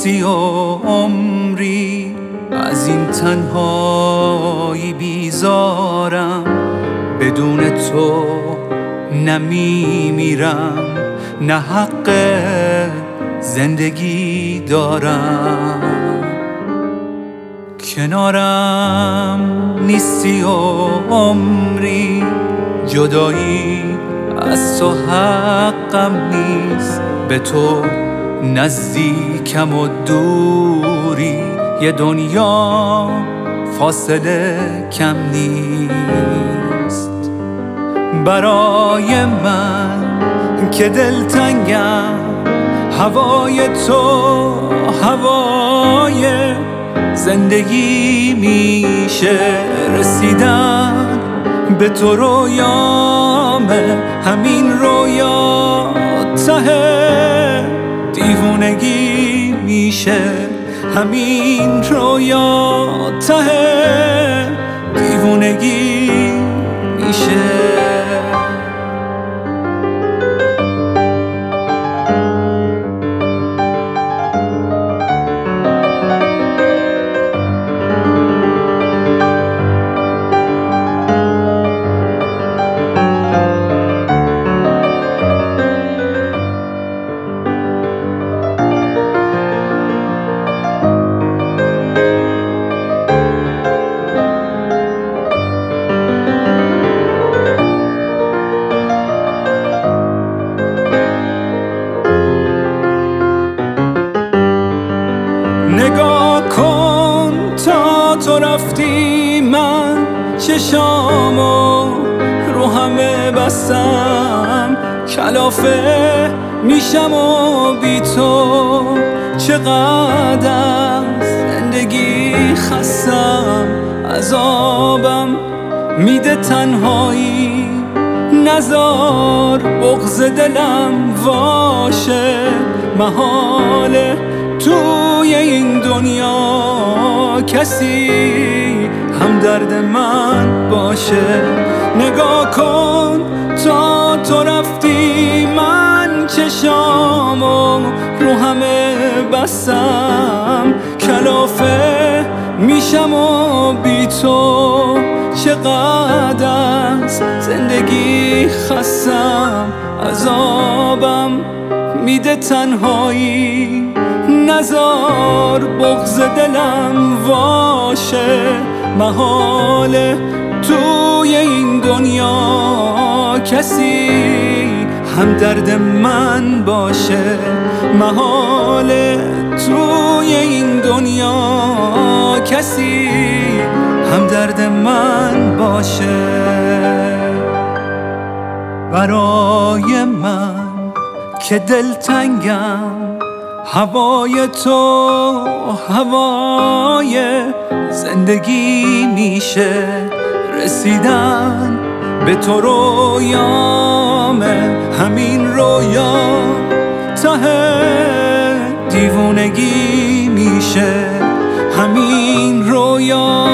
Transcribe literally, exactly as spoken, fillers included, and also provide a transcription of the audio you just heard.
نیستی و عمری از این تنهایی بیزارم، بدون تو نمیمیرم، نه حق زندگی دارم. کنارم نیستی و عمری جدایی از تو حقم نیست، به تو نزدیکم و دوری یه دنیا فاصله کم نیست. برای من که دلتنگم هوای تو هوای زندگی میشه، رسیدن به تو رویامه، همین رویا ته دیوونگی میشه، همین رویا ته دیوونگی میشه. نگاه کن تا تو رفتی من چشامو رو همه بستم، کلافه میشم و بی تو چقدر زندگی خستم، عذابم میده تنهایی، نزار بغض دلم واشه، محاله توی این دنیا کسی هم درد من باشه. نگاه کن تا تو رفتی من چشامو رو همه بستم، کلافه میشم و بی تو چقدر زندگی خستم، عذابم میده تنهایی، نزار بغض دلم واشه، محاله توی این دنیا کسی هم درد من باشه، محاله توی این دنیا کسی هم درد من باشه. برای من که دلتنگم هوای تو هوای زندگی میشه، رسیدن به تو رویامه، همین رویا ته دیوونگی میشه، همین رویا